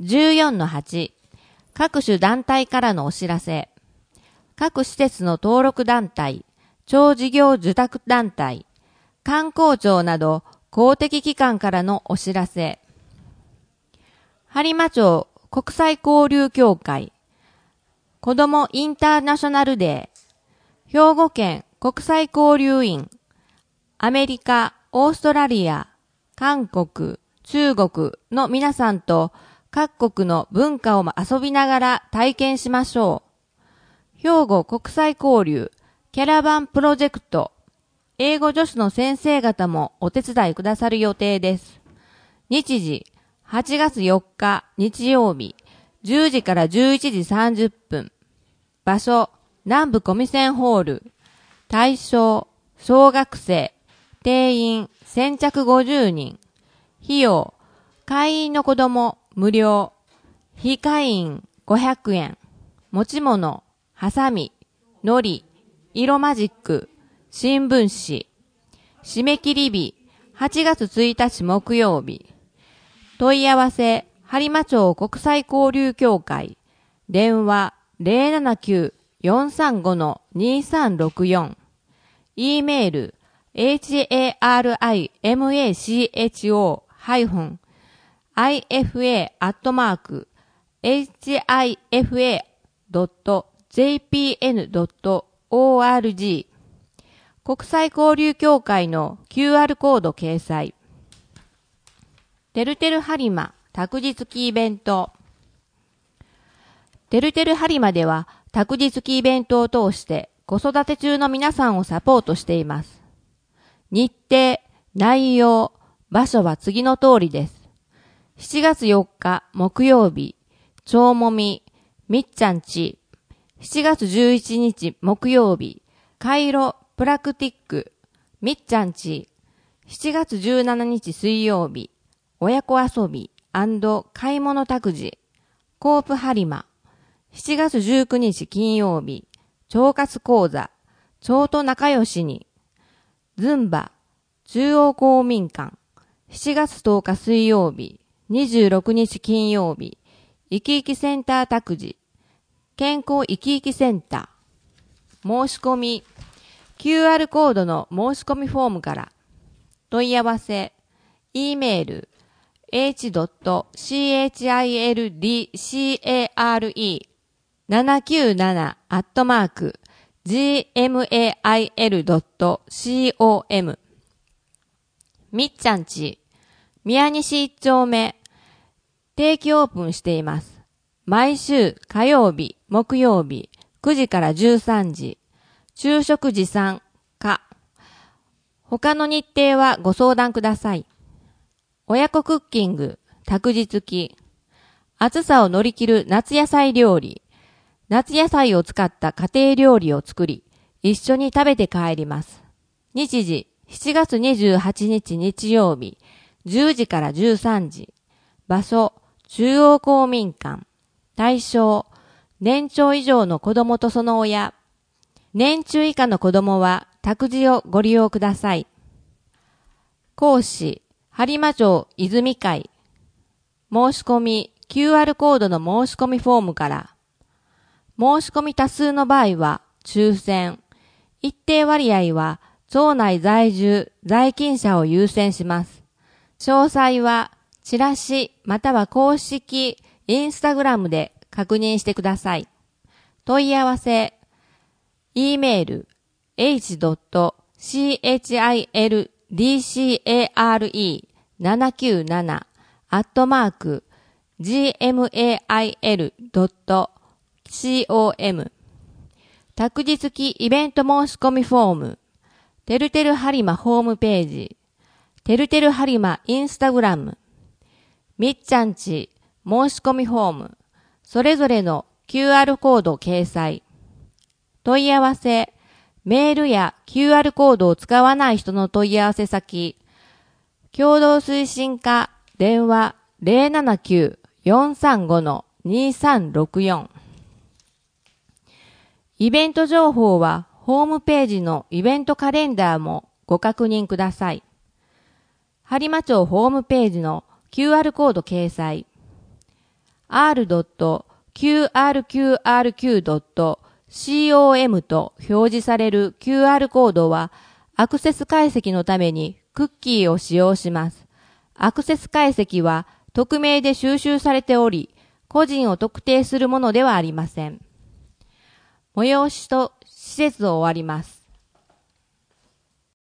14-8 各種団体からのお知らせ。各施設の登録団体、町事業受託団体、観光庁など公的機関からのお知らせ。播磨町国際交流協会、子どもインターナショナルデー、兵庫県国際交流員、アメリカ、オーストラリア、韓国、中国の皆さんと各国の文化を遊びながら体験しましょう。兵庫国際交流キャラバンプロジェクト、英語助手の先生方もお手伝いくださる予定です。日時、8月4日日曜日、10時から11時30分。場所、南部コミセンホール。対象、小学生。定員、先着50人。費用、会員の子供、無料。非会員、500円。持ち物、ハサミ、糊、色マジック、新聞紙。締め切り日、8月1日木曜日。問い合わせ、播磨町国際交流協会。電話、079-435-2364。E メール、harima-ifa.hifa.jpn.org 国際交流協会の QR コード掲載。てるてる播磨託児付きイベント。てるてる播磨では託児付きイベントを通して子育て中の皆さんをサポートしています。日程、内容、場所は次の通りです。7月4日木曜日、町もみ、みっちゃんち。7月11日木曜日、カイロプラクティック、みっちゃんち。7月17日水曜日、親子遊び&買い物託児、コープ播磨。7月19日金曜日、腸活講座、腸と仲良しに。ズンバ、中央公民館。7月10日水曜日、26日金曜日、生き生きセンター託児、健康生き生きセンター。申し込み、QR コードの申し込みフォームから。問い合わせ、E メール、h.childcare7@gmail.com みっちゃんち、宮西1丁目、定期オープンしています。毎週火曜日、木曜日、9時から13時、昼食持参か。他の日程はご相談ください。親子クッキング、託児付き。暑さを乗り切る夏野菜料理。夏野菜を使った家庭料理を作り、一緒に食べて帰ります。日時、7月28日日曜日、10時から13時。場所、中央公民館。対象、年長以上の子供とその親。年中以下の子供は託児をご利用ください。講師、播磨町泉会。申し込み、QR コードの申し込みフォームから。申し込み多数の場合は、抽選。一定割合は、町内在住、在勤者を優先します。詳細は、チラシまたは公式インスタグラムで確認してください。問い合わせ、E メール、h.childcare777@gmail.com 託児付きイベント申し込みフォーム、てるてる播磨ホームページ、てるてる播磨インスタグラム、みっちゃんち申し込みフォーム、それぞれの QR コード掲載。問い合わせ、メールや QR コードを使わない人の問い合わせ先、共同推進課電話 079-435-2364。イベント情報はホームページのイベントカレンダーもご確認ください。播磨町ホームページの QR コード掲載。 r.qrqrq.com と表示される QR コードはアクセス解析のためにクッキーを使用します。アクセス解析は匿名で収集されており、個人を特定するものではありません。催しと施設を終わります。